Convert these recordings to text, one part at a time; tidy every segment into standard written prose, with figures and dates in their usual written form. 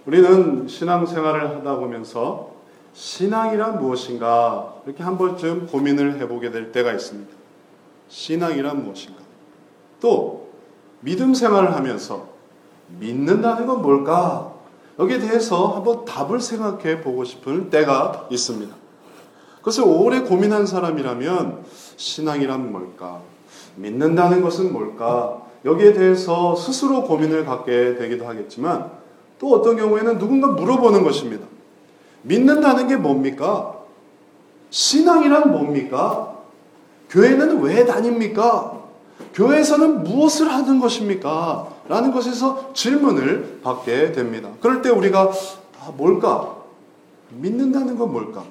우리는 신앙생활을 하다 보면서 신앙이란 무엇인가 이렇게 한 번쯤 고민을 해보게 될 때가 있습니다. 신앙이란 무엇인가? 또 믿음 생활을 하면서 믿는다는 건 뭘까? 여기에 대해서 한번 답을 생각해 보고 싶은 때가 있습니다. 그것을 오래 고민한 사람이라면 신앙이란 뭘까? 믿는다는 것은 뭘까? 여기에 대해서 스스로 고민을 갖게 되기도 하겠지만 또 어떤 경우에는 누군가 물어보는 것입니다. 믿는다는 게 뭡니까? 신앙이란 뭡니까? 교회는 왜 다닙니까? 교회에서는 무엇을 하는 것입니까? 라는 것에서 질문을 받게 됩니다. 그럴 때 우리가 뭘까? 믿는다는 건 뭘까?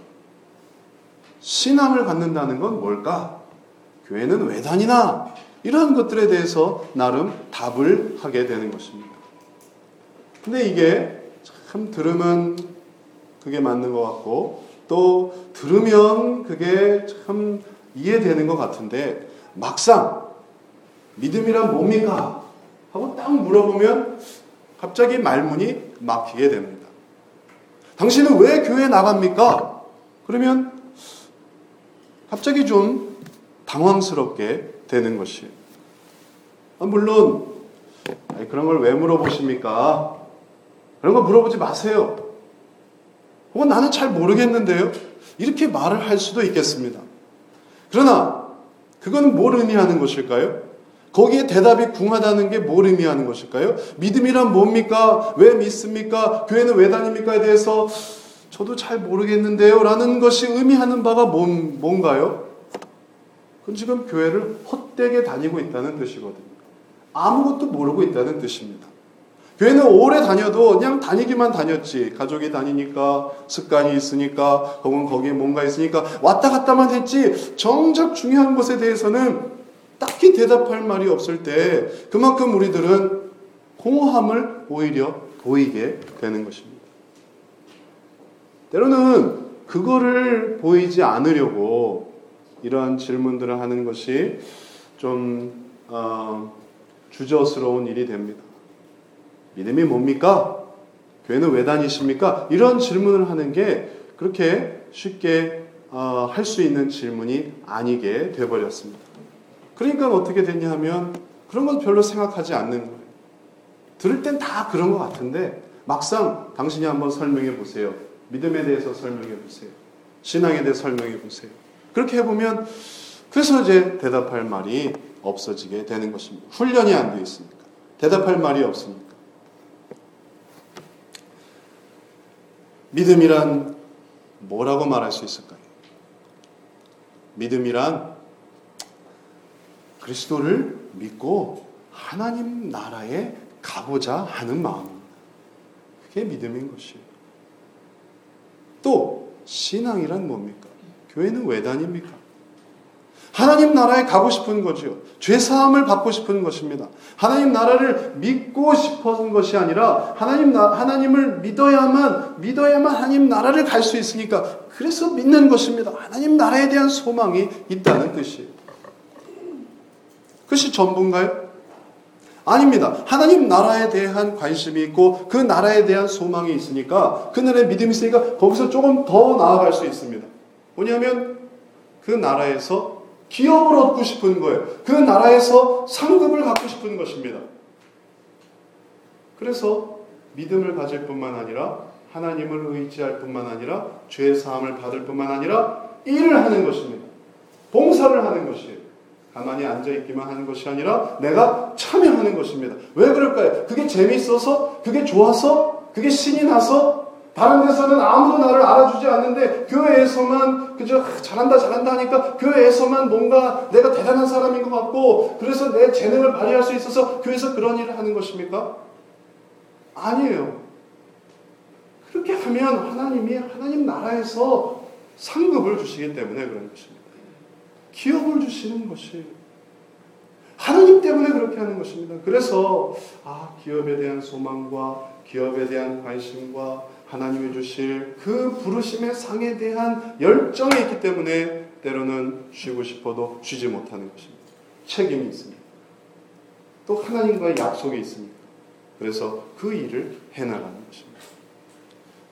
신앙을 갖는다는 건 뭘까? 교회는 왜 다니나? 이러한 것들에 대해서 나름 답을 하게 되는 것입니다. 근데 이게 참 들으면 그게 맞는 것 같고 또 들으면 그게 참 이해되는 것 같은데 막상 믿음이란 뭡니까? 하고 딱 물어보면 갑자기 말문이 막히게 됩니다. 당신은 왜 교회에 나갑니까? 그러면 갑자기 좀 당황스럽게 되는 것이에요. 물론 그런 걸 왜 물어보십니까? 그런 거 물어보지 마세요. 혹은 나는 잘 모르겠는데요. 이렇게 말을 할 수도 있겠습니다. 그러나 그건 뭘 의미하는 것일까요? 거기에 대답이 궁하다는 게 뭘 의미하는 것일까요? 믿음이란 뭡니까? 왜 믿습니까? 교회는 왜 다닙니까에 대해서 저도 잘 모르겠는데요. 라는 것이 의미하는 바가 뭔가요? 그건 지금 교회를 헛되게 다니고 있다는 뜻이거든요. 아무것도 모르고 있다는 뜻입니다. 교회는 오래 다녀도 그냥 다니기만 다녔지. 가족이 다니니까, 습관이 있으니까, 혹은 거기에 뭔가 있으니까 왔다 갔다만 했지. 정작 중요한 것에 대해서는 딱히 대답할 말이 없을 때 그만큼 우리들은 공허함을 오히려 보이게 되는 것입니다. 때로는 그거를 보이지 않으려고 이러한 질문들을 하는 것이 좀 주저스러운 일이 됩니다. 믿음이 뭡니까? 교회는 왜 다니십니까? 이런 질문을 하는 게 그렇게 쉽게 할 수 있는 질문이 아니게 되어버렸습니다. 그러니까 어떻게 됐냐 하면 그런 건 별로 생각하지 않는 거예요. 들을 땐 다 그런 것 같은데 막상 당신이 한번 설명해 보세요. 믿음에 대해서 설명해 보세요. 신앙에 대해서 설명해 보세요. 그렇게 해보면 그래서 이제 대답할 말이 없어지게 되는 것입니다. 훈련이 안 되어 있으니까. 대답할 말이 없으니까. 믿음이란 뭐라고 말할 수 있을까요? 믿음이란 그리스도를 믿고 하나님 나라에 가고자 하는 마음입니다. 그게 믿음인 것이에요. 또 신앙이란 뭡니까? 교회는 왜 다닙니까? 하나님 나라에 가고 싶은 거죠. 죄사함을 받고 싶은 것입니다. 하나님 나라를 믿고 싶은 것이 아니라 하나님을 믿어야만 하나님 나라를 갈 수 있으니까 그래서 믿는 것입니다. 하나님 나라에 대한 소망이 있다는 뜻이에요. 그것이 전부인가요? 아닙니다. 하나님 나라에 대한 관심이 있고 그 나라에 대한 소망이 있으니까 그 나라에 믿음이 있으니까 거기서 조금 더 나아갈 수 있습니다. 뭐냐면 그 나라에서 기업을 얻고 싶은 거예요. 그 나라에서 상급을 갖고 싶은 것입니다. 그래서 믿음을 가질 뿐만 아니라 하나님을 의지할 뿐만 아니라 죄사함을 받을 뿐만 아니라 일을 하는 것입니다. 봉사를 하는 것이에요. 가만히 앉아있기만 하는 것이 아니라 내가 참여하는 것입니다. 왜 그럴까요? 그게 재미있어서, 그게 좋아서, 그게 신이 나서 다른 데서는 아무도 나를 알아주지 않는데 교회에서만 그저 잘한다 하니까 교회에서만 뭔가 내가 대단한 사람인 것 같고 그래서 내 재능을 발휘할 수 있어서 교회에서 그런 일을 하는 것입니까? 아니에요. 그렇게 하면 하나님이 하나님 나라에서 상급을 주시기 때문에 그런 것입니다. 기업을 주시는 것이 하나님 때문에 그렇게 하는 것입니다. 그래서 기업에 대한 소망과 기업에 대한 관심과 하나님이 주실 그 부르심의 상에 대한 열정이 있기 때문에 때로는 쉬고 싶어도 쉬지 못하는 것입니다. 책임이 있습니다. 또 하나님과의 약속이 있습니다. 그래서 그 일을 해나가는 것입니다.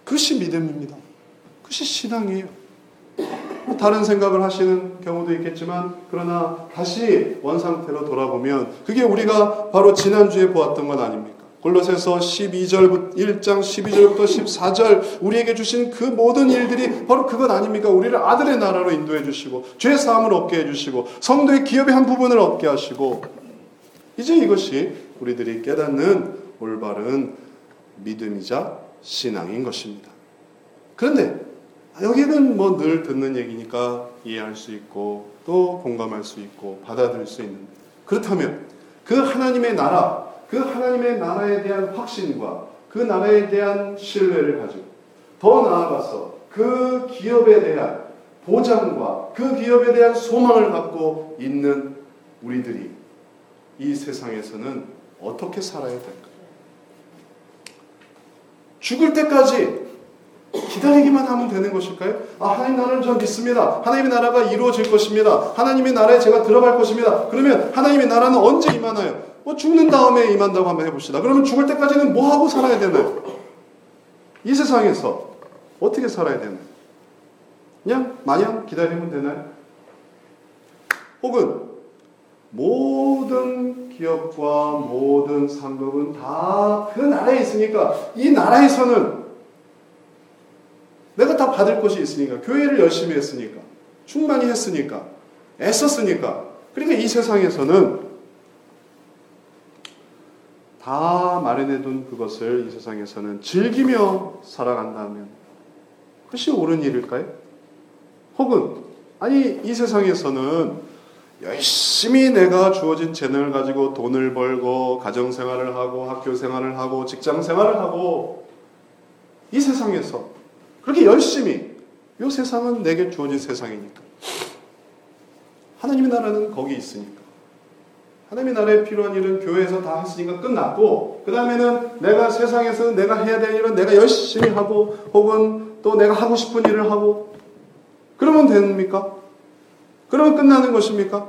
그것이 믿음입니다. 그것이 신앙이에요. 다른 생각을 하시는 경우도 있겠지만 그러나 다시 원상태로 돌아보면 그게 우리가 바로 지난주에 보았던 건 아닙니까? 골로새서 1장 12절부터 14절 우리에게 주신 그 모든 일들이 바로 그것 아닙니까? 우리를 아들의 나라로 인도해 주시고 죄 사함을 얻게 해주시고 성도의 기업의 한 부분을 얻게 하시고 이제 이것이 우리들이 깨닫는 올바른 믿음이자 신앙인 것입니다. 그런데 여기는 뭐 늘 듣는 얘기니까 이해할 수 있고 또 공감할 수 있고 받아들일 수 있는데 그렇다면 그 하나님의 나라, 그 하나님의 나라에 대한 확신과 그 나라에 대한 신뢰를 가지고 더 나아가서 그 기업에 대한 보장과 그 기업에 대한 소망을 갖고 있는 우리들이 이 세상에서는 어떻게 살아야 될까요? 죽을 때까지 기다리기만 하면 되는 것일까요? 하나님 나라를 전 믿습니다. 하나님의 나라가 이루어질 것입니다. 하나님의 나라에 제가 들어갈 것입니다. 그러면 하나님의 나라는 언제 임하나요? 죽는 다음에 임한다고 한번 해봅시다. 그러면 죽을 때까지는 뭐 하고 살아야 되나요? 이 세상에서 어떻게 살아야 되나요? 그냥 마냥 기다리면 되나요? 혹은 모든 기업과 모든 상급은 다 그 나라에 있으니까 이 나라에서는 내가 다 받을 것이 있으니까 교회를 열심히 했으니까 충만히 했으니까 애썼으니까 그러니까 이 세상에서는 다 마련해둔 그것을 이 세상에서는 즐기며 살아간다면 그것이 옳은 일일까요? 혹은 아니 이 세상에서는 열심히 내가 주어진 재능을 가지고 돈을 벌고 가정생활을 하고 학교생활을 하고 직장생활을 하고 이 세상에서 그렇게 열심히 이 세상은 내게 주어진 세상이니까 하나님의 나라는 거기 있으니까 하나님의 나라에 필요한 일은 교회에서 다 했으니까 끝났고 그 다음에는 내가 세상에서 내가 해야 될 일은 내가 열심히 하고 혹은 또 내가 하고 싶은 일을 하고 그러면 됩니까? 그러면 끝나는 것입니까?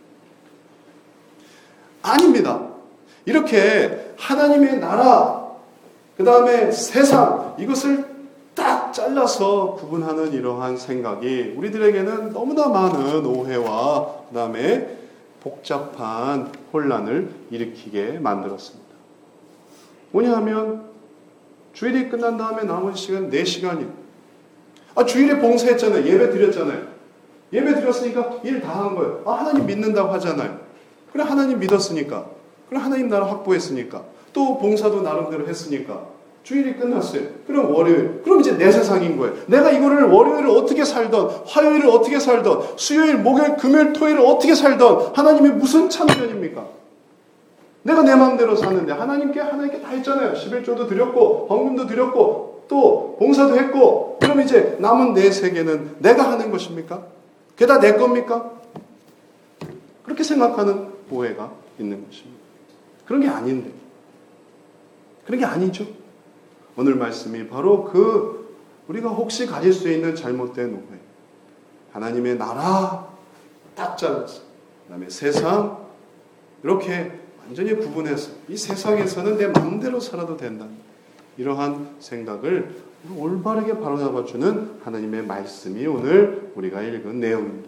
아닙니다. 이렇게 하나님의 나라 그 다음에 세상 이것을 딱 잘라서 구분하는 이러한 생각이 우리들에게는 너무나 많은 오해와 그 다음에 복잡한 혼란을 일으키게 만들었습니다. 뭐냐 하면 주일이 끝난 다음에 남은 시간 4시간이에요. 주일에 봉사했잖아요. 예배 드렸잖아요. 예배 드렸으니까 일 다 한 거예요. 하나님 믿는다고 하잖아요. 그래 하나님 믿었으니까 그래 하나님 나라 확보했으니까 또 봉사도 나름대로 했으니까 주일이 끝났어요. 그럼 월요일. 그럼 이제 내 세상인 거예요. 내가 이거를 월요일을 어떻게 살던 화요일을 어떻게 살던 수요일, 목요일, 금요일, 토요일을 어떻게 살던 하나님이 무슨 참견입니까? 내가 내 마음대로 사는데 하나님께 다 했잖아요. 11조도 드렸고 헌금도 드렸고 또 봉사도 했고 그럼 이제 남은 내 세계는 내가 하는 것입니까? 그게 다 내 겁니까? 그렇게 생각하는 오해가 있는 것입니다. 그런 게 아닌데 그런 게 아니죠. 오늘 말씀이 바로 우리가 혹시 가질 수 있는 잘못된 오해. 하나님의 나라 딱 잘라서 그 다음에 세상 이렇게 완전히 구분해서 이 세상에서는 내 마음대로 살아도 된다. 이러한 생각을 올바르게 바로잡아주는 하나님의 말씀이 오늘 우리가 읽은 내용입니다.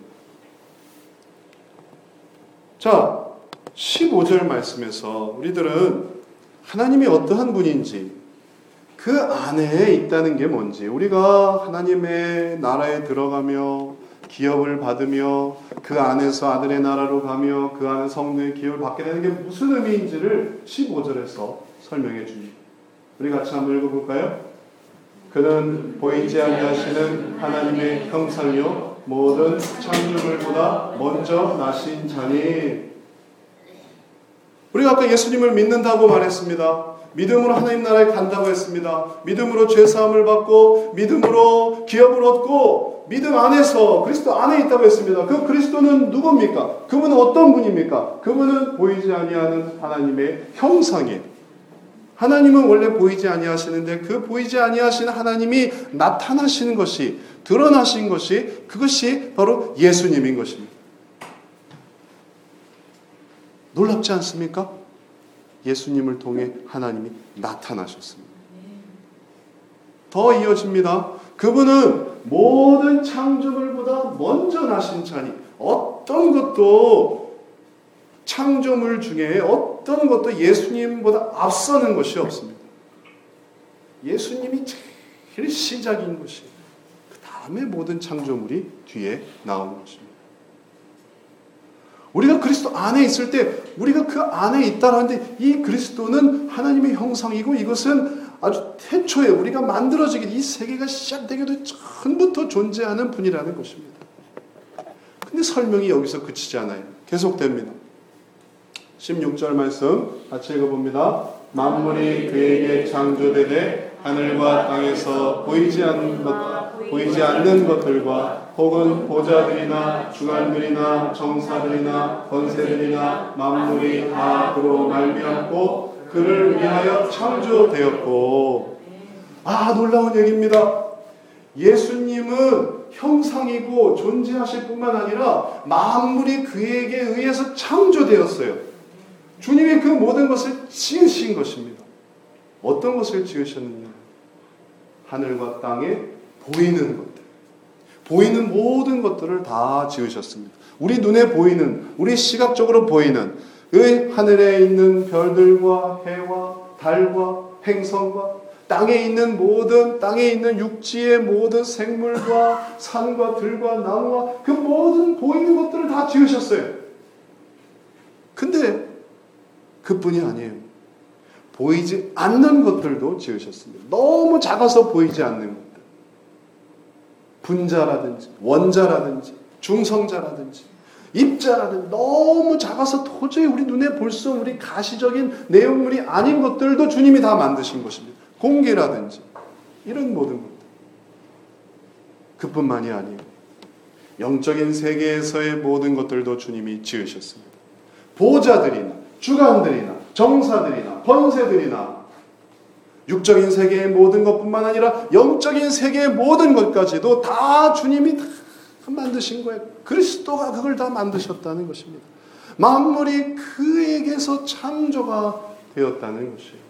자, 15절 말씀에서 우리들은 하나님이 어떠한 분인지 그 안에 있다는 게 뭔지 우리가 하나님의 나라에 들어가며 기업을 받으며 그 안에서 아들의 나라로 가며 그 안에 성도의 기업을 받게 되는 게 무슨 의미인지를 15절에서 설명해 줍니다. 우리 같이 한번 읽어볼까요? 그는 보이지 아니하시는 하나님의 형상이요 모든 창조물보다 먼저 나신 자니. 우리가 아까 예수님을 믿는다고 말했습니다. 믿음으로 하나님 나라에 간다고 했습니다. 믿음으로 죄사함을 받고 믿음으로 기업을 얻고 믿음 안에서 그리스도 안에 있다고 했습니다. 그 그리스도는 누굽니까? 그분은 어떤 분입니까? 그분은 보이지 아니하는 하나님의 형상이에요. 하나님은 원래 보이지 아니하시는데 그 보이지 아니하시는 하나님이 나타나시는 것이 드러나신 것이 그것이 바로 예수님인 것입니다. 놀랍지 않습니까? 예수님을 통해 하나님이 나타나셨습니다. 더 이어집니다. 그분은 모든 창조물보다 먼저 나신 자니 어떤 것도 창조물 중에 어떤 것도 예수님보다 앞서는 것이 없습니다. 예수님이 제일 시작인 것이 그 다음에 모든 창조물이 뒤에 나오는 것입니다. 우리가 그리스도 안에 있을 때 우리가 그 안에 있다라는데 이 그리스도는 하나님의 형상이고 이것은 아주 태초에 우리가 만들어지기 이 세계가 시작되기도 전부터 존재하는 분이라는 것입니다. 근데 설명이 여기서 그치지 않아요. 계속됩니다. 16절 말씀 같이 읽어봅니다. 만물이 그에게 창조되되 하늘과 땅에서 보이지 않는 것들과 혹은 보좌들이나 주관들이나 정사들이나 권세들이나 만물이 다 그로 말미암고 그를 위하여 창조되었고. 놀라운 얘기입니다. 예수님은 형상이고 존재하실 뿐만 아니라 만물이 그에게 의해서 창조되었어요. 주님이 그 모든 것을 지으신 것입니다. 어떤 것을 지으셨느냐? 하늘과 땅에 보이는 것들, 보이는 모든 것들을 다 지으셨습니다. 우리 눈에 보이는, 우리 시각적으로 보이는 그 하늘에 있는 별들과 해와 달과 행성과 땅에 있는 육지의 모든 생물과 산과 들과 나무와 그 모든 보이는 것들을 다 지으셨어요. 근데 그뿐이 아니에요. 보이지 않는 것들도 지으셨습니다. 너무 작아서 보이지 않는 것들. 분자라든지 원자라든지 중성자라든지 입자라든지 너무 작아서 도저히 우리 눈에 볼 수 없는 우리 가시적인 내용물이 아닌 것들도 주님이 다 만드신 것입니다. 공기라든지 이런 모든 것들. 그뿐만이 아니에요. 영적인 세계에서의 모든 것들도 주님이 지으셨습니다. 보좌들이나 주관들이나 정사들이나 권세들이나 육적인 세계의 모든 것뿐만 아니라 영적인 세계의 모든 것까지도 다 주님이 다 만드신 거예요. 그리스도가 그걸 다 만드셨다는 것입니다. 만물이 그에게서 창조가 되었다는 것이에요.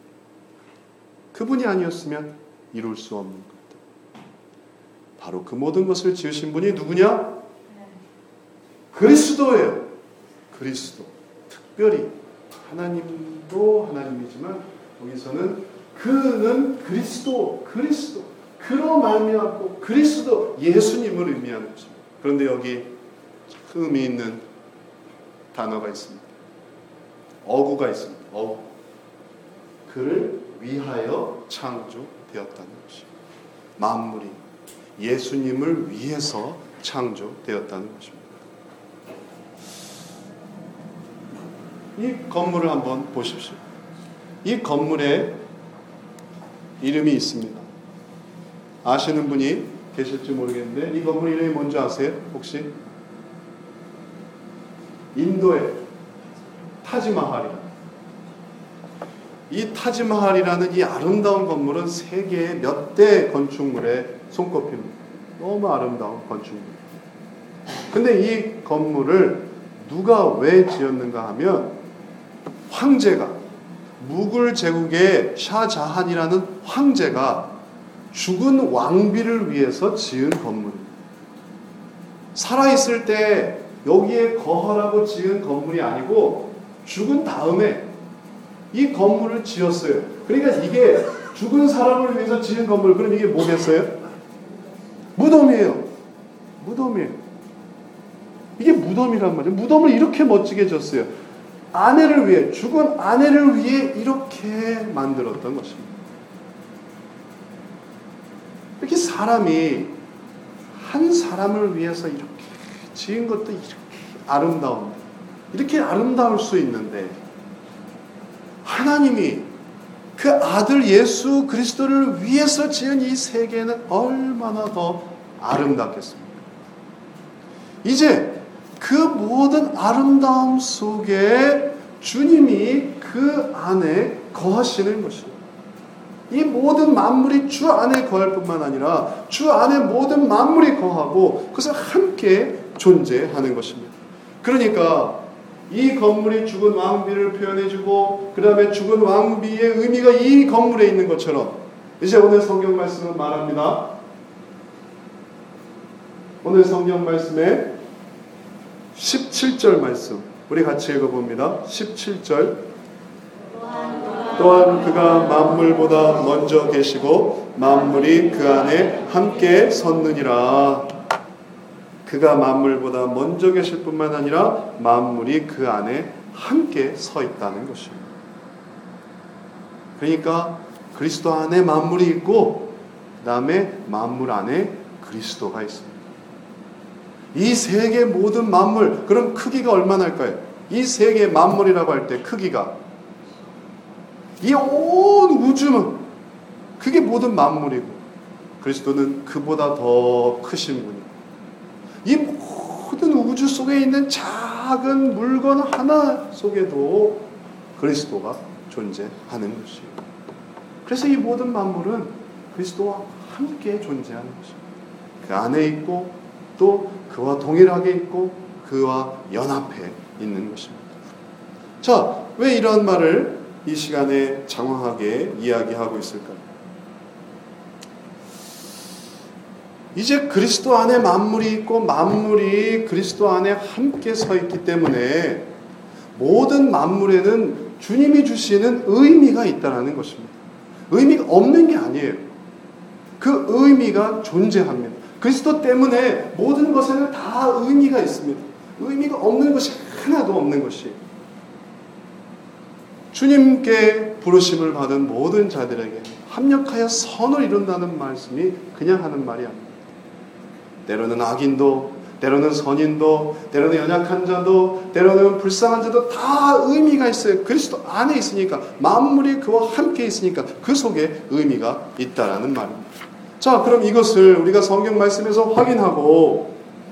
그분이 아니었으면 이룰 수 없는 것들. 바로 그 모든 것을 지으신 분이 누구냐? 그리스도예요. 그리스도. 특별히 하나님도 하나님이지만 여기서는 그는 그리스도 그로 말미암고 그리스도 예수님을 의미하는 것입니다. 그런데 여기 의미 있는 단어가 있습니다. 어구가 있습니다. 어구. 그를 위하여 창조되었다는 것입니다. 만물이 예수님을 위해서 창조되었다는 것입니다. 이 건물을 한번 보십시오. 이 건물에 이름이 있습니다. 아시는 분이 계실지 모르겠는데 이 건물 이름이 뭔지 아세요? 혹시? 인도의 타지마할이라. 이 타지마할이라는 이 아름다운 건물은 세계의 몇 대 건축물에 손꼽힙니다. 너무 아름다운 건축물. 근데 이 건물을 누가 왜 지었는가 하면 황제가 무굴 제국의 샤자한이라는 황제가 죽은 왕비를 위해서 지은 건물입니다. 살아있을 때 여기에 거하라고 지은 건물이 아니고 죽은 다음에 이 건물을 지었어요. 그러니까 이게 죽은 사람을 위해서 지은 건물. 그럼 이게 뭐겠어요? 무덤이에요. 무덤이에요. 이게 무덤이란 말이에요. 무덤을 이렇게 멋지게 졌어요. 아내를 위해, 죽은 아내를 위해 이렇게 만들었던 것입니다. 이렇게 사람이 한 사람을 위해서 이렇게 지은 것도 이렇게 아름다울 수 있는데 하나님이 그 아들 예수 그리스도를 위해서 지은 이 세계는 얼마나 더 아름답겠습니까? 이제 그 모든 아름다움 속에 주님이 그 안에 거하시는 것입니다. 이 모든 만물이 주 안에 거할 뿐만 아니라 주 안에 모든 만물이 거하고 그것을 함께 존재하는 것입니다. 그러니까 이 건물이 죽은 왕비를 표현해주고 그 다음에 죽은 왕비의 의미가 이 건물에 있는 것처럼 이제 오늘 성경 말씀은 말합니다. 오늘 성경 말씀의 17절 말씀 우리 같이 읽어봅니다. 17절 또한 그가 만물보다 먼저 계시고 만물이 그 안에 함께 섰느니라. 그가 만물보다 먼저 계실 뿐만 아니라 만물이 그 안에 함께 서 있다는 것입니다. 그러니까 그리스도 안에 만물이 있고 그 다음에 만물 안에 그리스도가 있습니다. 이 세계 모든 만물, 그럼 크기가 얼마나 할까요? 이 세계 만물이라고 할 때 크기가 이 온 우주는 그게 모든 만물이고 그리스도는 그보다 더 크신 분이고 이 모든 우주 속에 있는 작은 물건 하나 속에도 그리스도가 존재하는 것이에요. 그래서 이 모든 만물은 그리스도와 함께 존재하는 것입니다. 그 안에 있고 또 그와 동일하게 있고 그와 연합해 있는 것입니다. 자, 왜 이런 말을 이 시간에 장황하게 이야기하고 있을까요? 이제 그리스도 안에 만물이 있고 만물이 그리스도 안에 함께 서 있기 때문에 모든 만물에는 주님이 주시는 의미가 있다는 것입니다. 의미가 없는 게 아니에요. 그 의미가 존재합니다. 그리스도 때문에 모든 것에는 다 의미가 있습니다. 의미가 없는 것이 하나도 없는 것이에요. 주님께 부르심을 받은 모든 자들에게 합력하여 선을 이룬다는 말씀이 그냥 하는 말이 아닙니다. 때로는 악인도, 때로는 선인도, 때로는 연약한 자도, 때로는 불쌍한 자도 다 의미가 있어요. 그리스도 안에 있으니까, 만물이 그와 함께 있으니까 그 속에 의미가 있다라는 말입니다. 자, 그럼 이것을 우리가 성경 말씀에서 확인하고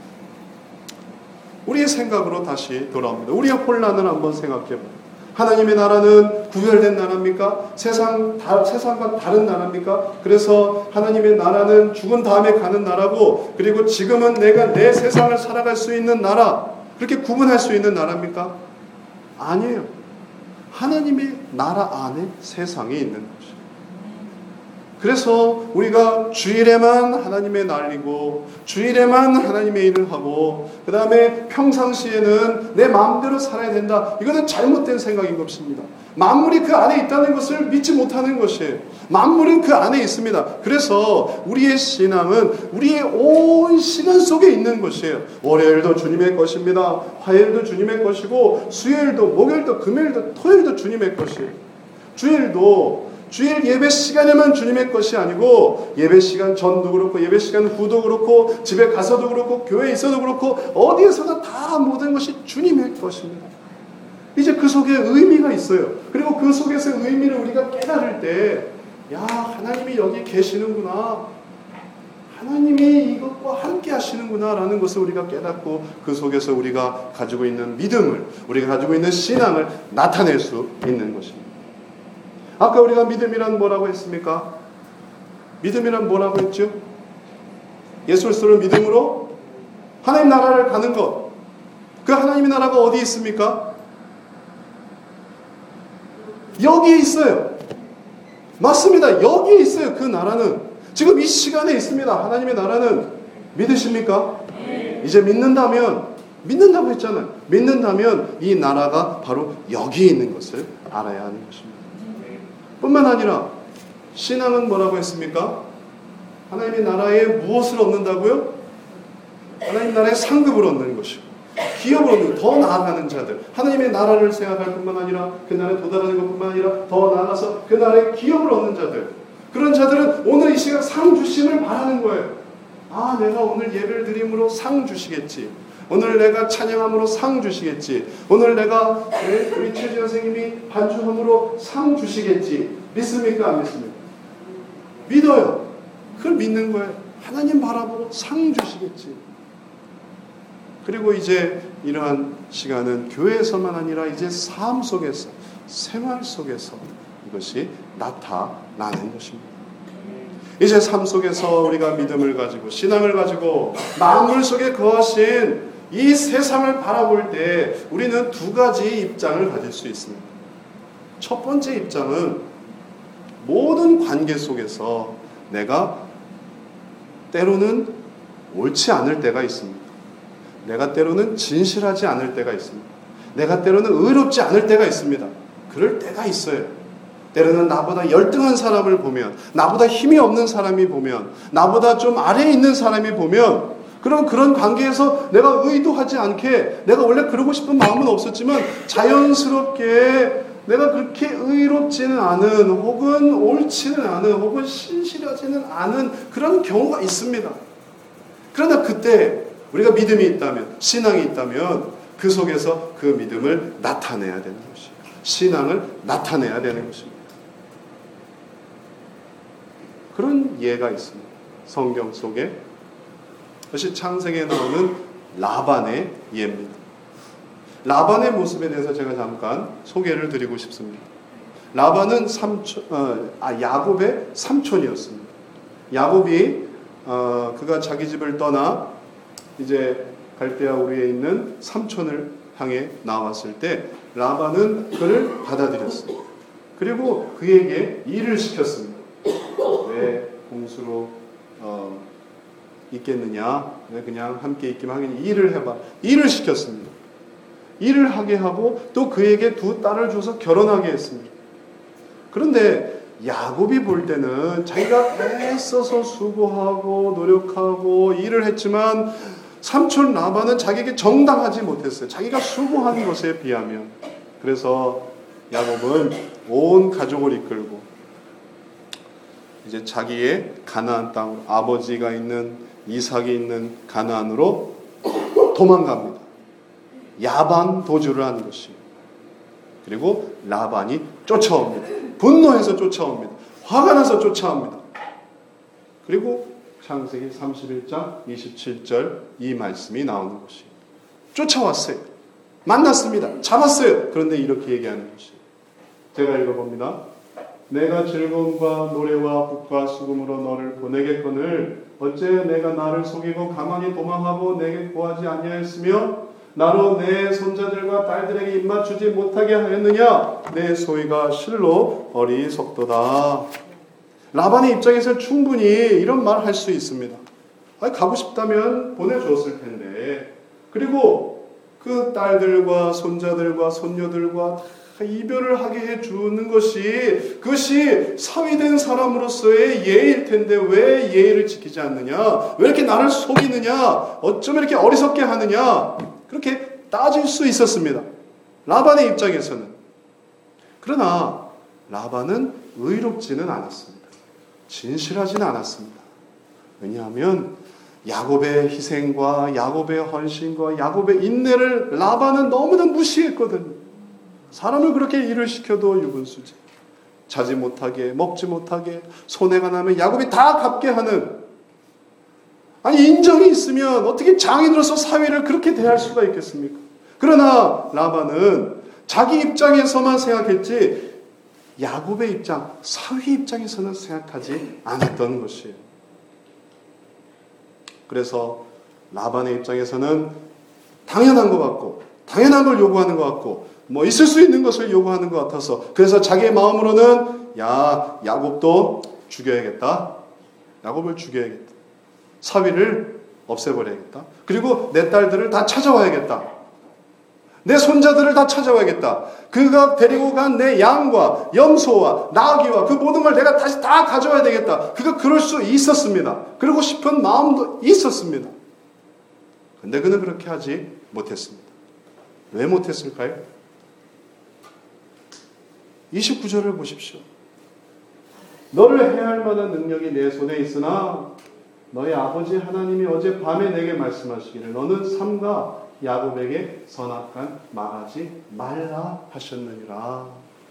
우리의 생각으로 다시 돌아옵니다. 우리의 혼란을 한번 생각해 봅니다. 하나님의 나라는 구별된 나라입니까? 세상과 다른 나라입니까? 그래서 하나님의 나라는 죽은 다음에 가는 나라고, 그리고 지금은 내가 내 세상을 살아갈 수 있는 나라, 그렇게 구분할 수 있는 나라입니까? 아니에요. 하나님의 나라 안에 세상이 있는 것이에요. 그래서 우리가 주일에만 하나님의 날이고 주일에만 하나님의 일을 하고 그 다음에 평상시에는 내 마음대로 살아야 된다. 이거는 잘못된 생각인 것입니다. 만물이 그 안에 있다는 것을 믿지 못하는 것이에요. 만물은 그 안에 있습니다. 그래서 우리의 신앙은 우리의 온 시간 속에 있는 것이에요. 월요일도 주님의 것입니다. 화요일도 주님의 것이고 수요일도 목요일도 금요일도 토요일도 주님의 것이에요. 주일 예배 시간에만 주님의 것이 아니고 예배 시간 전도 그렇고 예배 시간 후도 그렇고 집에 가서도 그렇고 교회에 있어도 그렇고 어디에서나 다 모든 것이 주님의 것입니다. 이제 그 속에 의미가 있어요. 그리고 그 속에서 의미를 우리가 깨달을 때 야, 하나님이 여기 계시는구나. 하나님이 이것과 함께 하시는구나 라는 것을 우리가 깨닫고 그 속에서 우리가 가지고 있는 믿음을, 우리가 가지고 있는 신앙을 나타낼 수 있는 것입니다. 아까 우리가 믿음이란 뭐라고 했습니까? 믿음이란 뭐라고 했죠? 예수 그리스도를 믿음으로 하나님 나라를 가는 것. 그 하나님의 나라가 어디 있습니까? 여기에 있어요. 맞습니다. 여기에 있어요. 그 나라는 지금 이 시간에 있습니다. 하나님의 나라는 믿으십니까? 이제 믿는다고 했잖아요. 믿는다면 이 나라가 바로 여기에 있는 것을 알아야 하는 것입니다. 뿐만 아니라 신앙은 뭐라고 했습니까? 하나님의 나라에 무엇을 얻는다고요? 하나님 나라의 상급을 얻는 것이고 기업을 얻는, 더 나아가는 자들, 하나님의 나라를 생각할 뿐만 아니라 그 나라에 도달하는 것뿐만 아니라 더 나아가서 그 나라의 기업을 얻는 자들, 그런 자들은 오늘 이 시간 상 주심을 바라는 거예요. 아, 내가 오늘 예배를 드림으로 상 주시겠지. 오늘 내가 찬양함으로 상 주시겠지. 오늘 내가 우리 최지 선생님이 반주함으로 상 주시겠지. 믿습니까? 안 믿습니까? 믿어요. 그걸 믿는 거예요. 하나님 바라보고 상 주시겠지. 그리고 이제 이러한 시간은 교회에서만 아니라 이제 삶 속에서, 생활 속에서 이것이 나타나는 것입니다. 이제 삶 속에서 우리가 믿음을 가지고 신앙을 가지고 만물 속에 거하신 이 세상을 바라볼 때 우리는 두 가지 입장을 가질 수 있습니다. 첫 번째 입장은 모든 관계 속에서 내가 때로는 옳지 않을 때가 있습니다. 내가 때로는 진실하지 않을 때가 있습니다. 내가 때로는 의롭지 않을 때가 있습니다. 그럴 때가 있어요. 때로는 나보다 열등한 사람을 보면, 나보다 힘이 없는 사람이 보면, 나보다 좀 아래에 있는 사람이 보면, 그런 관계에서 내가 의도하지 않게, 내가 원래 그러고 싶은 마음은 없었지만 자연스럽게 내가 그렇게 의롭지는 않은, 혹은 옳지는 않은, 혹은 신실하지는 않은 그런 경우가 있습니다. 그러나 그때 우리가 믿음이 있다면, 신앙이 있다면 그 속에서 그 믿음을 나타내야 되는 것이에요. 신앙을 나타내야 되는 것입니다. 그런 예가 있습니다. 성경 속에. 그것이 창세기에 나오는 라반의 예입니다. 라반의 모습에 대해서 제가 잠깐 소개를 드리고 싶습니다. 라반은 야곱의 삼촌이었습니다. 야곱이 그가 자기 집을 떠나 이제 갈대아 우리에 있는 삼촌을 향해 나왔을 때 라반은 그를 받아들였습니다. 그리고 그에게 일을 시켰습니다. 왜 공수로 있겠느냐? 왜 그냥 함께 있기만 하겠냐? 일을 해봐. 일을 시켰습니다. 일을 하게 하고 또 그에게 두 딸을 줘서 결혼하게 했습니다. 그런데 야곱이 볼 때는 자기가 애써서 수고하고 노력하고 일을 했지만 삼촌 라반은 자기에게 정당하지 못했어요. 자기가 수고한 것에 비하면. 그래서 야곱은 온 가족을 이끌고 이제 자기의 가나안 땅으로, 아버지가 있는 이삭이 있는 가나안으로 도망갑니다. 야반 도주를 한 것이에요. 그리고 라반이 쫓아옵니다. 분노해서 쫓아옵니다. 화가 나서 쫓아옵니다. 그리고 창세기 31장 27절 이 말씀이 나오는 것이에요. 쫓아왔어요. 만났습니다. 잡았어요. 그런데 이렇게 얘기하는 것이에요. 제가 읽어봅니다. 내가 즐거움과 노래와 북과 수금으로 너를 보내겠거늘 어째 내가 나를 속이고 가만히 도망하고 내게 구하지 아니하였으며 나로 내 손자들과 딸들에게 입맞추지 못하게 하였느냐? 내 소위가 실로 어리석도다. 라반의 입장에서 충분히 이런 말을 할 수 있습니다. 가고 싶다면 보내줬을 텐데. 그리고 그 딸들과 손자들과 손녀들과 다 이별을 하게 해주는 것이, 그것이 사위된 사람으로서의 예의일 텐데 왜 예의를 지키지 않느냐? 왜 이렇게 나를 속이느냐? 어쩜 이렇게 어리석게 하느냐? 그렇게 따질 수 있었습니다. 라반의 입장에서는. 그러나 라반은 의롭지는 않았습니다. 진실하지는 않았습니다. 왜냐하면 야곱의 희생과 야곱의 헌신과 야곱의 인내를 라반은 너무나 무시했거든요. 사람을 그렇게 일을 시켜도 유분수지. 자지 못하게, 먹지 못하게, 손해가 나면 야곱이 다 갚게 하는, 아니 인정이 있으면 어떻게 장인으로서 사위를 그렇게 대할 수가 있겠습니까? 그러나 라반은 자기 입장에서만 생각했지 야곱의 입장, 사위 입장에서는 생각하지 않았던 것이에요. 그래서 라반의 입장에서는 당연한 것 같고, 당연한 걸 요구하는 것 같고, 뭐 있을 수 있는 것을 요구하는 것 같아서, 그래서 자기의 마음으로는 야곱도 죽여야겠다. 야곱을 죽여야겠다. 사위를 없애버려야겠다. 그리고 내 딸들을 다 찾아와야겠다. 내 손자들을 다 찾아와야겠다. 그가 데리고 간 내 양과 염소와 나귀와 그 모든 걸 내가 다시 다 가져와야 되겠다. 그가 그럴 수 있었습니다. 그러고 싶은 마음도 있었습니다. 근데 그는 그렇게 하지 못했습니다. 왜 못했을까요? 29절을 보십시오. 너를 해할 만한 능력이 내 손에 있으나 너의 아버지 하나님이 어제 밤에 내게 말씀하시기를 너는 삼가 야곱에게 선악간 말하지 말라 하셨느니라.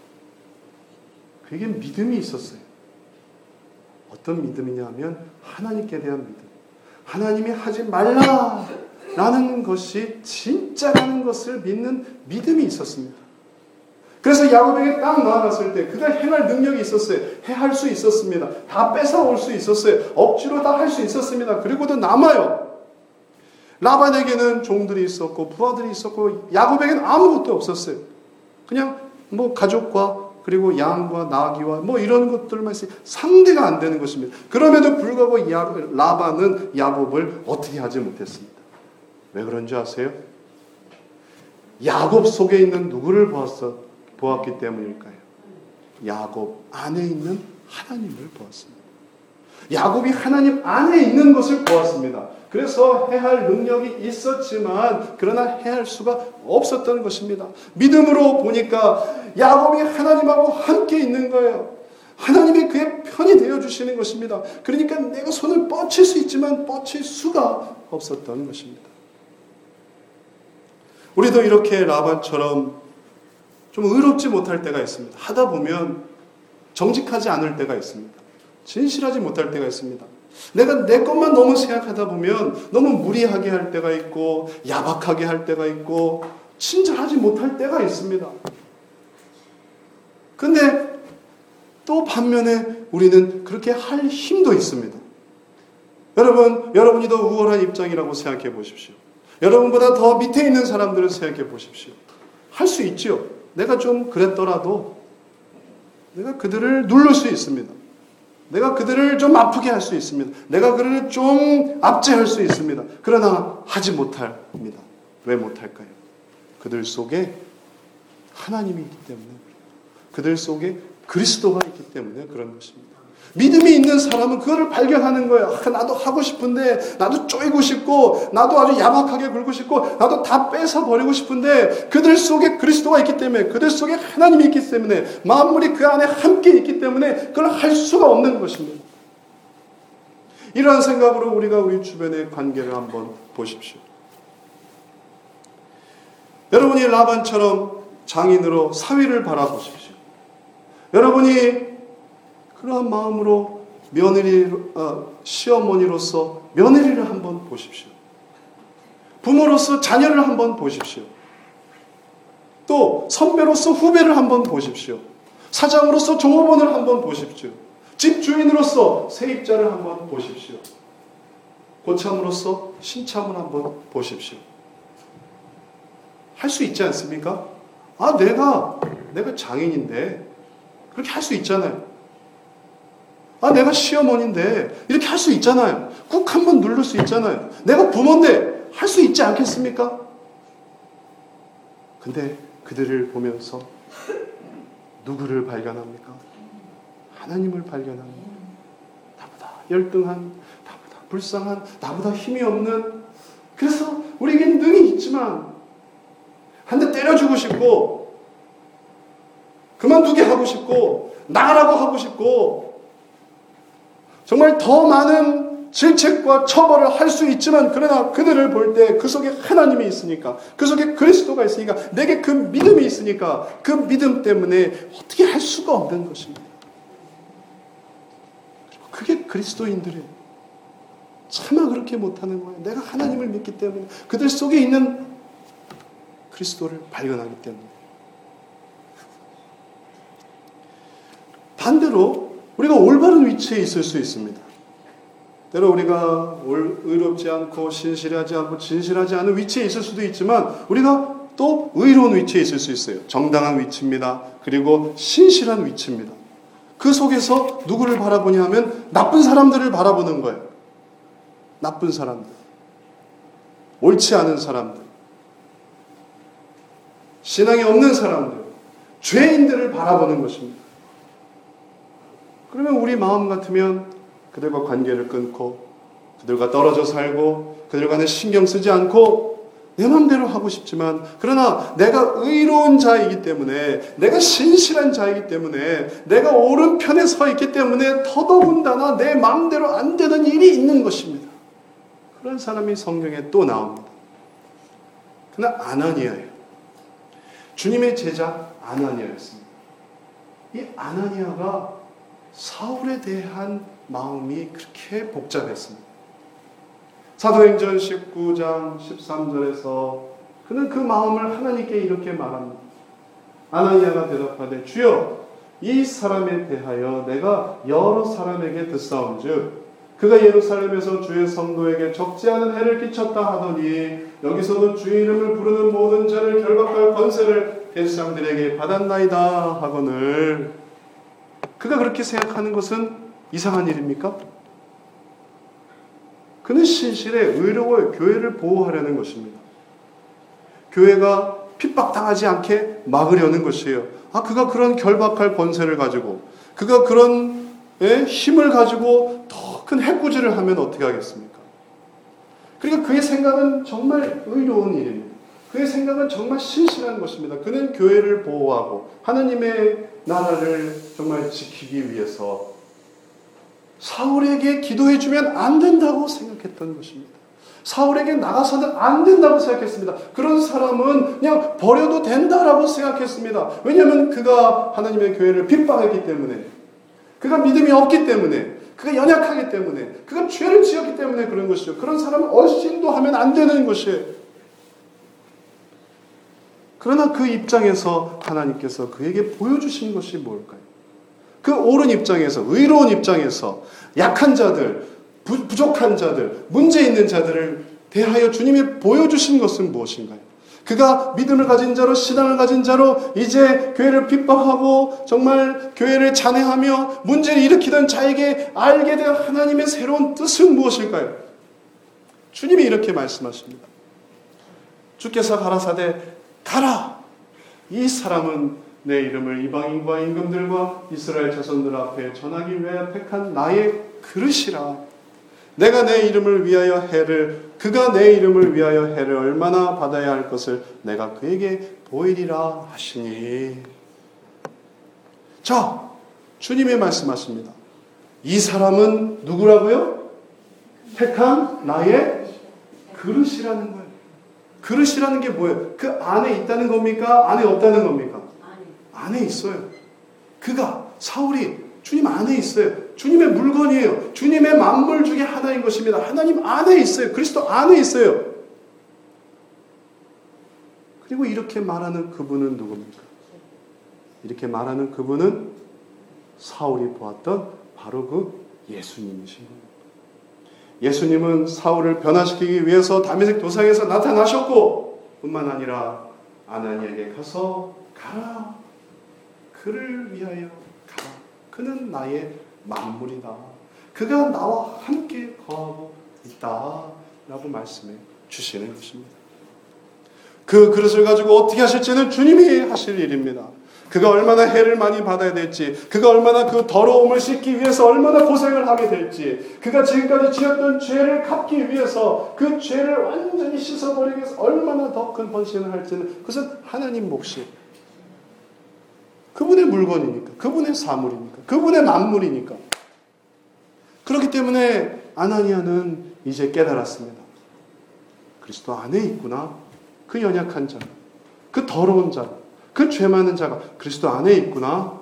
그에게 믿음이 있었어요. 어떤 믿음이냐면 하나님께 대한 믿음. 하나님이 하지 말라라는 것이 진짜라는 것을 믿는 믿음이 있었습니다. 그래서 야곱에게 딱 나아갔을 때 그가 행할 능력이 있었어요. 해할 수 있었습니다. 다 뺏어올 수 있었어요. 억지로 다 할 수 있었습니다. 그리고도 남아요. 라반에게는 종들이 있었고 부하들이 있었고 야곱에게는 아무것도 없었어요. 그냥 뭐 가족과 그리고 양과 나귀와 뭐 이런 것들만 있어요. 상대가 안 되는 것입니다. 그럼에도 불구하고 라반은 야곱을 어떻게 하지 못했습니다. 왜 그런 줄 아세요? 야곱 속에 있는 누구를 보았기 때문일까요? 야곱 안에 있는 하나님을 보았습니다. 야곱이 하나님 안에 있는 것을 보았습니다. 그래서 해할 능력이 있었지만 그러나 해할 수가 없었던 것입니다. 믿음으로 보니까 야곱이 하나님하고 함께 있는 거예요. 하나님이 그의 편이 되어주시는 것입니다. 그러니까 내가 손을 뻗칠 수 있지만 뻗칠 수가 없었던 것입니다. 우리도 이렇게 라반처럼 좀 의롭지 못할 때가 있습니다. 하다 보면 정직하지 않을 때가 있습니다. 진실하지 못할 때가 있습니다. 내가 내 것만 너무 생각하다 보면 너무 무리하게 할 때가 있고 야박하게 할 때가 있고 친절하지 못할 때가 있습니다. 근데 또 반면에 우리는 그렇게 할 힘도 있습니다. 여러분이 더 우월한 입장이라고 생각해 보십시오. 여러분보다 더 밑에 있는 사람들을 생각해 보십시오. 할 수 있지요. 내가 좀 그랬더라도 내가 그들을 누를 수 있습니다. 내가 그들을 좀 아프게 할 수 있습니다. 내가 그들을 좀 압제할 수 있습니다. 그러나 하지 못합니다. 왜 못할까요? 그들 속에 하나님이 있기 때문에, 그들 속에 그리스도가 있기 때문에 그런 것입니다. 믿음이 있는 사람은 그거를 발견하는 거예요. 나도 하고 싶은데, 나도 쪼이고 싶고, 나도 아주 야박하게 굴고 싶고, 나도 다 뺏어버리고 싶은데 그들 속에 그리스도가 있기 때문에, 그들 속에 하나님이 있기 때문에, 만물이 그 안에 함께 있기 때문에 그걸 할 수가 없는 것입니다. 이러한 생각으로 우리가 우리 주변의 관계를 한번 보십시오. 여러분이 라반처럼 장인으로 사위를 바라보십시오. 여러분이 그러한 마음으로 시어머니로서 며느리를 한번 보십시오. 부모로서 자녀를 한번 보십시오. 또 선배로서 후배를 한번 보십시오. 사장으로서 종업원을 한번 보십시오. 집주인으로서 세입자를 한번 보십시오. 고참으로서 신참을 한번 보십시오. 할 수 있지 않습니까? 내가 장인인데 그렇게 할 수 있잖아요. 내가 시어머니인데 이렇게 할 수 있잖아요. 꾹 한번 누를 수 있잖아요. 내가 부모인데 할 수 있지 않겠습니까? 근데 그들을 보면서 누구를 발견합니까? 하나님을 발견합니다. 나보다 열등한, 나보다 불쌍한, 나보다 힘이 없는, 그래서 우리에겐 능이 있지만 한 대 때려주고 싶고 그만두게 하고 싶고 나가라고 하고 싶고 정말 더 많은 질책과 처벌을 할 수 있지만 그러나 그들을 볼 때 그 속에 하나님이 있으니까, 그 속에 그리스도가 있으니까, 내게 그 믿음이 있으니까 그 믿음 때문에 어떻게 할 수가 없는 것입니다. 그게 그리스도인들이에요. 차마 그렇게 못하는 거예요. 내가 하나님을 믿기 때문에, 그들 속에 있는 그리스도를 발견하기 때문에. 반대로 우리가 올바른 위치에 있을 수 있습니다. 때로 우리가 의롭지 않고 신실하지 않고 진실하지 않은 위치에 있을 수도 있지만 우리가 또 의로운 위치에 있을 수 있어요. 정당한 위치입니다. 그리고 신실한 위치입니다. 그 속에서 누구를 바라보냐 하면 나쁜 사람들을 바라보는 거예요. 나쁜 사람들. 옳지 않은 사람들. 신앙이 없는 사람들. 죄인들을 바라보는 것입니다. 그러면 우리 마음 같으면 그들과 관계를 끊고 그들과 떨어져 살고 그들과는 신경 쓰지 않고 내 마음대로 하고 싶지만, 그러나 내가 의로운 자이기 때문에, 내가 신실한 자이기 때문에, 내가 옳은 편에 서 있기 때문에 더더군다나 내 마음대로 안 되는 일이 있는 것입니다. 그런 사람이 성경에 또 나옵니다. 그는 아나니아예요. 주님의 제자 아나니아였습니다. 이 아나니아가 사울에 대한 마음이 그렇게 복잡했습니다. 사도행전 19장 13절에서 그는 그 마음을 하나님께 이렇게 말합니다. 아나니아가 대답하되 주여 이 사람에 대하여 내가 여러 사람에게 듣사온즉 그가 예루살렘에서 주의 성도에게 적지 않은 해를 끼쳤다 하더니 여기서도 주의 이름을 부르는 모든 자를 결박할 권세를 대제사장들에게 받았나이다 하거늘 그가 그렇게 생각하는 것은 이상한 일입니까? 그는 신실에 의로워 교회를 보호하려는 것입니다. 교회가 핍박당하지 않게 막으려는 것이에요. 그가 그런 결박할 권세를 가지고 그가 그런 힘을 가지고 더 큰 해코지를 하면 어떻게 하겠습니까? 그러니까 그의 생각은 정말 의로운 일입니다. 그의 생각은 정말 신실한 것입니다. 그는 교회를 보호하고 하나님의 나라를 정말 지키기 위해서 사울에게 기도해주면 안 된다고 생각했던 것입니다. 사울에게 나가서는 안 된다고 생각했습니다. 그런 사람은 그냥 버려도 된다라고 생각했습니다. 왜냐하면 그가 하나님의 교회를 핍박했기 때문에, 그가 믿음이 없기 때문에, 그가 연약하기 때문에, 그가 죄를 지었기 때문에 그런 것이죠. 그런 사람은 얼씬도 하면 안 되는 것이에요. 그러나 그 입장에서 하나님께서 그에게 보여주신 것이 뭘까요? 그 옳은 입장에서, 의로운 입장에서 약한 자들, 부족한 자들, 문제 있는 자들을 대하여 주님이 보여주신 것은 무엇인가요? 그가 믿음을 가진 자로, 신앙을 가진 자로 이제 교회를 핍박하고 정말 교회를 잔해하며 문제를 일으키던 자에게 알게 된 하나님의 새로운 뜻은 무엇일까요? 주님이 이렇게 말씀하십니다. 주께서 가라사대 가라! 이 사람은 내 이름을 이방인과 임금들과 이스라엘 자손들 앞에 전하기 위하여 택한 나의 그릇이라. 내가 내 이름을 위하여 그가 내 이름을 위하여 해를 얼마나 받아야 할 것을 내가 그에게 보이리라 하시니. 자, 주님이 말씀하십니다. 이 사람은 누구라고요? 택한 나의 그릇이라는 거예요. 그릇이라는 게 뭐예요? 그 안에 있다는 겁니까? 안에 없다는 겁니까? 안에 있어요. 그가, 사울이 주님 안에 있어요. 주님의 물건이에요. 주님의 만물 중에 하나인 것입니다. 하나님 안에 있어요. 그리스도 안에 있어요. 그리고 이렇게 말하는 그분은 누굽니까? 이렇게 말하는 그분은 사울이 보았던 바로 그 예수님이신 겁니다. 예수님은 사울을 변화시키기 위해서 다메섹 도상에서 나타나셨고 뿐만 아니라 아나니에게 가서 가라. 그를 위하여 가라. 그는 나의 만물이다. 그가 나와 함께 거하고 있다. 라고 말씀해 주시는 것입니다. 그 그릇을 가지고 어떻게 하실지는 주님이 하실 일입니다. 그가 얼마나 해를 많이 받아야 될지, 그가 얼마나 그 더러움을 씻기 위해서 얼마나 고생을 하게 될지, 그가 지금까지 지었던 죄를 갚기 위해서 그 죄를 완전히 씻어버리기 위해서 얼마나 더 큰 헌신을 할지는 그것은 하나님 몫이에요. 그분의 물건이니까, 그분의 사물이니까, 그분의 만물이니까. 그렇기 때문에 아나니아는 이제 깨달았습니다. 그리스도 안에 있구나. 그 연약한 자, 그 더러운 자, 그 죄 많은 자가 그리스도 안에 있구나.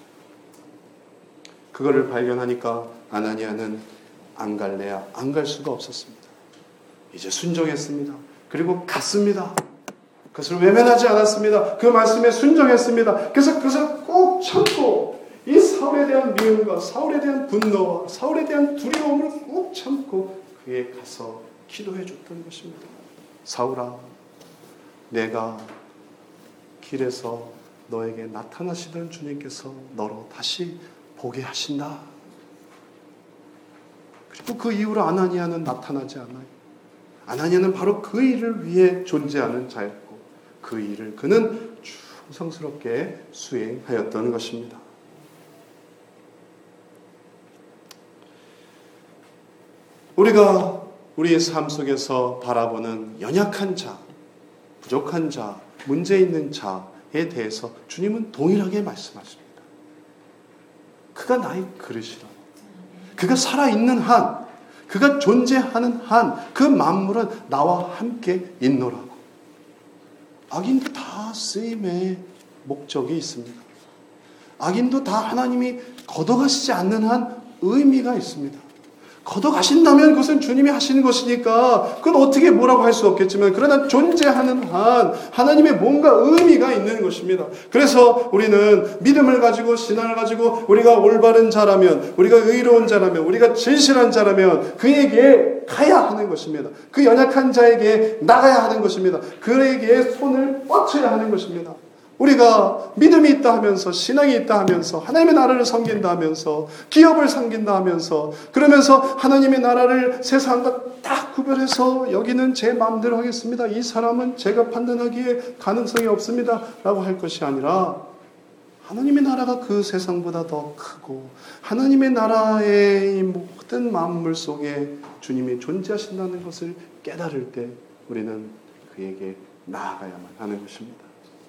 그거를 발견하니까 아나니아는 안 갈래야 안 갈 수가 없었습니다. 이제 순종했습니다. 그리고 갔습니다. 그것을 외면하지 않았습니다. 그 말씀에 순종했습니다. 그래서 그것을 꼭 참고 이 사울에 대한 미움과 사울에 대한 분노와 사울에 대한 두려움을 꼭 참고 그에 가서 기도해 줬던 것입니다. 사울아, 내가 길에서 너에게 나타나시던 주님께서 너로 다시 보게 하신다. 그리고 그 이후로 아나니아는 나타나지 않아요. 아나니아는 바로 그 일을 위해 존재하는 자였고 그 일을 그는 충성스럽게 수행하였던 것입니다. 우리가 우리의 삶 속에서 바라보는 연약한 자, 부족한 자, 문제 있는 자에 대해서 주님은 동일하게 말씀하십니다. 그가 나의 그릇이라. 그가 살아있는 한, 그가 존재하는 한, 그 만물은 나와 함께 있노라고. 악인도 다 쓰임의 목적이 있습니다. 악인도 다 하나님이 걷어가시지 않는 한 의미가 있습니다. 걷어가신다면 그것은 주님이 하시는 것이니까 그건 어떻게 뭐라고 할 수 없겠지만 그러나 존재하는 한 하나님의 뭔가 의미가 있는 것입니다. 그래서 우리는 믿음을 가지고 신앙을 가지고 우리가 올바른 자라면, 우리가 의로운 자라면, 우리가 진실한 자라면 그에게 가야 하는 것입니다. 그 연약한 자에게 나가야 하는 것입니다. 그에게 손을 뻗쳐야 하는 것입니다. 우리가 믿음이 있다 하면서, 신앙이 있다 하면서, 하나님의 나라를 섬긴다 하면서, 기업을 섬긴다 하면서, 그러면서 하나님의 나라를 세상과 딱 구별해서 여기는 제 마음대로 하겠습니다. 이 사람은 제가 판단하기에 가능성이 없습니다. 라고 할 것이 아니라 하나님의 나라가 그 세상보다 더 크고 하나님의 나라의 모든 만물 속에 주님이 존재하신다는 것을 깨달을 때 우리는 그에게 나아가야만 하는 것입니다.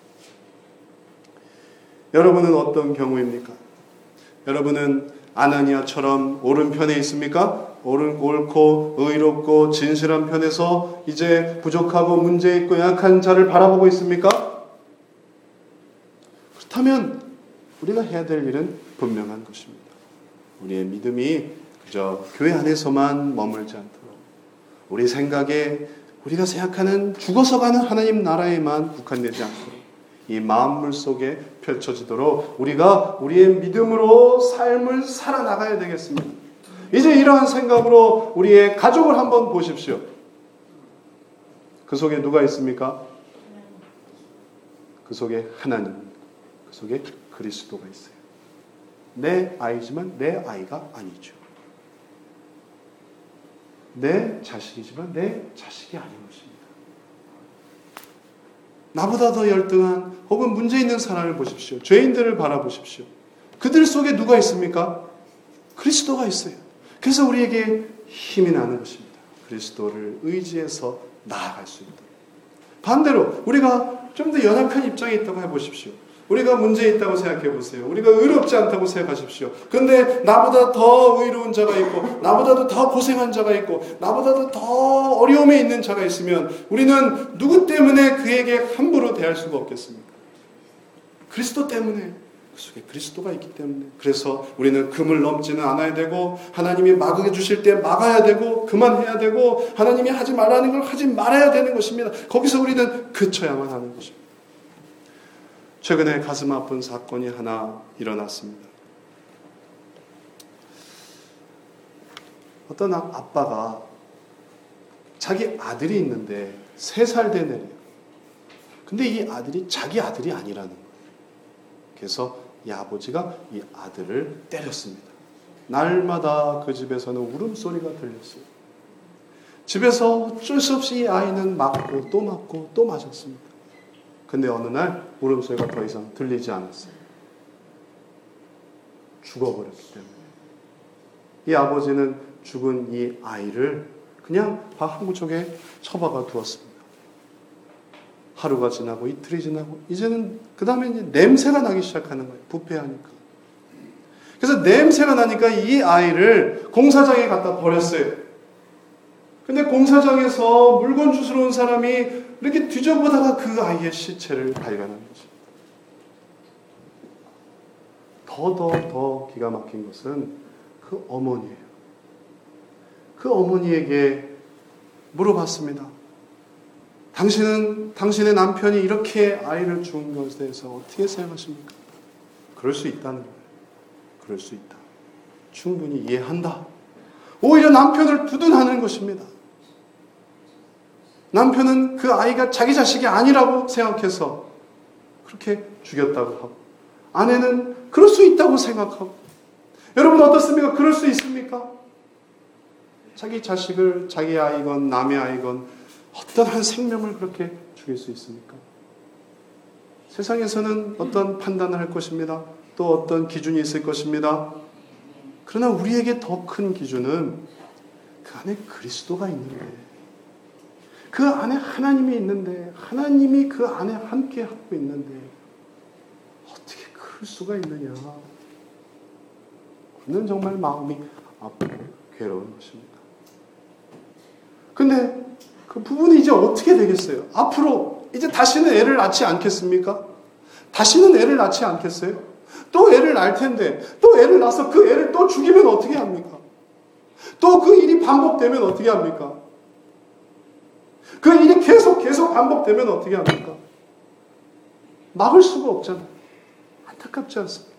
여러분은 어떤 경우입니까? 여러분은 아나니아처럼 오른편에 있습니까? 옳고 의롭고 진실한 편에서 이제 부족하고 문제 있고 약한 자를 바라보고 있습니까? 그렇다면 우리가 해야 될 일은 분명한 것입니다. 우리의 믿음이 그저 교회 안에서만 머물지 않도록 우리 생각에 우리가 생각하는 죽어서 가는 하나님 나라에만 국한되지 않도록 이 마음물 속에 펼쳐지도록 우리가 우리의 믿음으로 삶을 살아나가야 되겠습니다. 이제 이러한 생각으로 우리의 가족을 한번 보십시오. 그 속에 누가 있습니까? 그 속에 하나님, 그 속에 그리스도가 있어요. 내 아이지만 내 아이가 아니죠. 내 자식이지만 내 자식이 아닌 것입니다. 나보다 더 열등한 혹은 문제 있는 사람을 보십시오. 죄인들을 바라보십시오. 그들 속에 누가 있습니까? 그리스도가 있어요. 그래서 우리에게 힘이 나는 것입니다. 그리스도를 의지해서 나아갈 수 있다. 반대로 우리가 좀 더 연약한 입장에 있다고 해보십시오. 우리가 문제 있다고 생각해 보세요. 우리가 의롭지 않다고 생각하십시오. 그런데 나보다 더 의로운 자가 있고 나보다도 더 고생한 자가 있고 나보다도 더 어려움에 있는 자가 있으면 우리는 누구 때문에 그에게 함부로 대할 수가 없겠습니까? 그리스도 때문에, 그 속에 그리스도가 있기 때문에. 그래서 우리는 금을 넘지는 않아야 되고 하나님이 막아 주실 때 막아야 되고 그만해야 되고 하나님이 하지 말라는 걸 하지 말아야 되는 것입니다. 거기서 우리는 그쳐야만 하는 것입니다. 최근에 가슴 아픈 사건이 하나 일어났습니다. 어떤 아빠가 자기 아들이 있는데 3살 된 애래요. 근데 이 아들이 자기 아들이 아니라는 거예요. 그래서 이 아버지가 이 아들을 때렸습니다. 날마다 그 집에서는 울음소리가 들렸어요. 집에서 어쩔 수 없이 이 아이는 맞고 또 맞고 또 맞았습니다. 근데 어느 날 울음소리가 더 이상 들리지 않았어요. 죽어버렸기 때문에. 이 아버지는 죽은 이 아이를 그냥 방 한 구석에 처박아 두었습니다. 하루가 지나고 이틀이 지나고 이제는 그 다음에 이제 냄새가 나기 시작하는 거예요. 부패하니까. 그래서 냄새가 나니까 이 아이를 공사장에 갖다 버렸어요. 근데 공사장에서 물건 주스러 온 사람이 이렇게 뒤져보다가 그 아이의 시체를 발견한 것입니다. 더 기가 막힌 것은 그 어머니예요. 그 어머니에게 물어봤습니다. 당신의 남편이 이렇게 아이를 죽은 것에 대해서 어떻게 생각하십니까? 그럴 수 있다는 거예요. 그럴 수 있다. 충분히 이해한다. 오히려 남편을 두둔하는 것입니다. 남편은 그 아이가 자기 자식이 아니라고 생각해서 그렇게 죽였다고 하고 아내는 그럴 수 있다고 생각하고 여러분 어떻습니까? 그럴 수 있습니까? 자기 자식을 자기 아이건 남의 아이건 어떤 한 생명을 그렇게 죽일 수 있습니까? 세상에서는 어떤 판단을 할 것입니다. 또 어떤 기준이 있을 것입니다. 그러나 우리에게 더 큰 기준은 그 안에 그리스도가 있는데 그 안에 하나님이 있는데 하나님이 그 안에 함께 하고 있는데 어떻게 그럴 수가 있느냐. 그는 정말 마음이 아프고 괴로운 것입니다. 근데 그 부분이 이제 어떻게 되겠어요? 앞으로 이제 다시는 애를 낳지 않겠습니까? 다시는 애를 낳지 않겠어요? 또 애를 낳을 텐데 또 애를 낳아서 그 애를 또 죽이면 어떻게 합니까? 또 그 일이 반복되면 어떻게 합니까? 그 일이 계속 반복되면 어떻게 합니까? 막을 수가 없잖아요. 안타깝지 않습니까?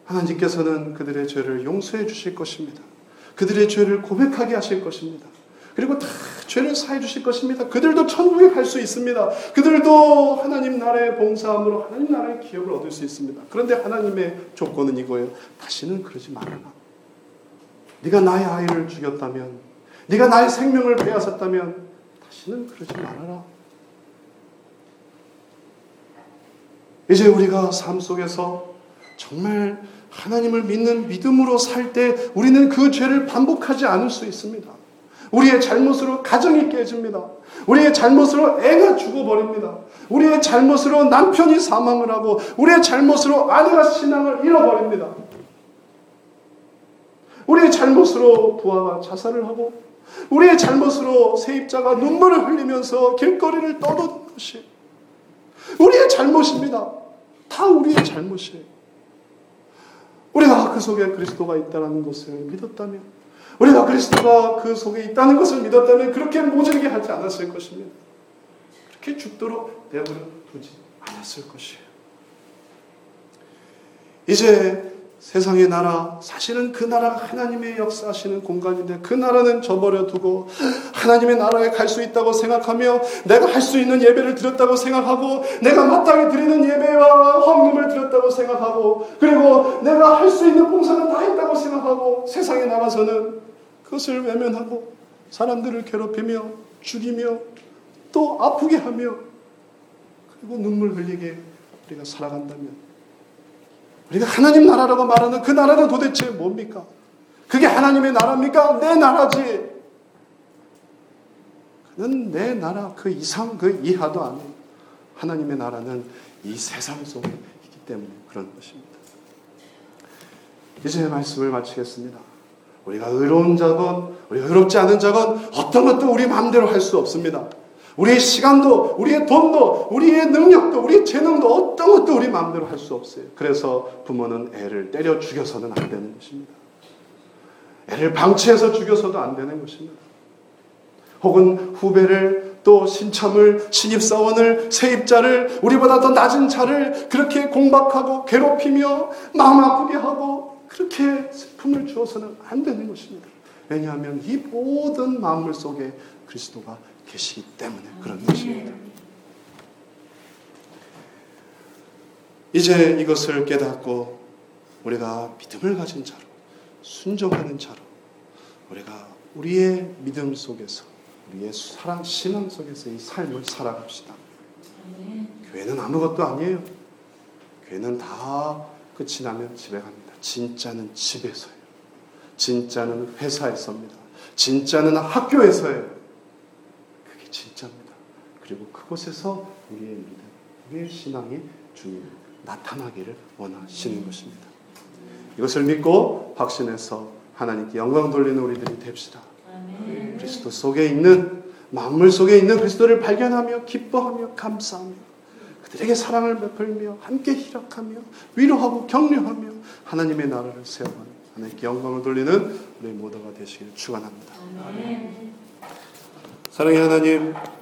하나님께서는 그들의 죄를 용서해 주실 것입니다. 그들의 죄를 고백하게 하실 것입니다. 그리고 다 죄를 사해 주실 것입니다. 그들도 천국에 갈 수 있습니다. 그들도 하나님 나라의 봉사함으로 하나님 나라의 기업을 얻을 수 있습니다. 그런데 하나님의 조건은 이거예요. 다시는 그러지 말아라. 네가 나의 아이를 죽였다면, 네가 나의 생명을 빼앗았다면 다시는 그러지 말아라. 이제 우리가 삶 속에서 정말 하나님을 믿는 믿음으로 살 때 우리는 그 죄를 반복하지 않을 수 있습니다. 우리의 잘못으로 가정이 깨집니다. 우리의 잘못으로 애가 죽어버립니다. 우리의 잘못으로 남편이 사망을 하고 우리의 잘못으로 아내가 신앙을 잃어버립니다. 우리의 잘못으로 부하가 자살을 하고 우리의 잘못으로 세입자가 눈물을 흘리면서 길거리를 떠도는 것이 우리의 잘못입니다. 다 우리의 잘못이에요. 우리가 그 속에 그리스도가 있다는 것을 믿었다면, 우리가 그리스도가 그 속에 있다는 것을 믿었다면 그렇게 모질게 하지 않았을 것입니다. 그렇게 죽도록 내버려 두지 않았을 것이에요. 이제 세상의 나라, 사실은 그 나라가 하나님의 역사하시는 공간인데 그 나라는 저버려 두고 하나님의 나라에 갈 수 있다고 생각하며 내가 할 수 있는 예배를 드렸다고 생각하고 내가 마땅히 드리는 예배와 헌금을 드렸다고 생각하고 그리고 내가 할 수 있는 봉사는 다 했다고 생각하고 세상에 나가서는 그것을 외면하고 사람들을 괴롭히며 죽이며 또 아프게 하며 그리고 눈물 흘리게 우리가 살아간다면 우리가 하나님 나라라고 말하는 그 나라는 도대체 뭡니까? 그게 하나님의 나라입니까? 내 나라지. 그는 내 나라 그 이상 그 이하도 아니에요. 하나님의 나라는 이 세상 속에 있기 때문에 그런 것입니다. 이제 말씀을 마치겠습니다. 우리가 의로운 자건 우리가 의롭지 않은 자건 어떤 것도 우리 마음대로 할 수 없습니다. 우리의 시간도 우리의 돈도 우리의 능력도 우리의 재능도 어떤 것도 우리 마음대로 할 수 없어요. 그래서 부모는 애를 때려 죽여서는 안 되는 것입니다. 애를 방치해서 죽여서도 안 되는 것입니다. 혹은 후배를 또 신참을 신입사원을 세입자를 우리보다 더 낮은 자를 그렇게 공박하고 괴롭히며 마음 아프게 하고 그렇게 슬픔을 주어서는 안 되는 것입니다. 왜냐하면 이 모든 만물 속에 그리스도가 계시기 때문에 그런 것입니다. 이제 이것을 깨닫고 우리가 믿음을 가진 자로 순종하는 자로 우리가 우리의 믿음 속에서 우리의 사랑 신앙 속에서 이 삶을 살아갑시다. 교회는 아무것도 아니에요. 교회는 다 끝이 나면 집에 갑니다. 진짜는 집에서예요. 진짜는 회사에서입니다. 진짜는 학교에서예요. 진짜입니다. 그리고 그곳에서 우리의 믿음, 우리의 신앙이 주님을 나타나기를 원하시는 것입니다. 이것을 믿고 확신해서 하나님께 영광 돌리는 우리들이 됩시다. 아멘. 그리스도 속에 있는 만물 속에 있는 그리스도를 발견하며 기뻐하며 감사하며 그들에게 사랑을 베풀며 함께 희락하며 위로하고 격려하며 하나님의 나라를 세워가는 하나님께 영광을 돌리는 우리 모두가 되시기를 축원합니다. 아멘. 사랑의 하나님,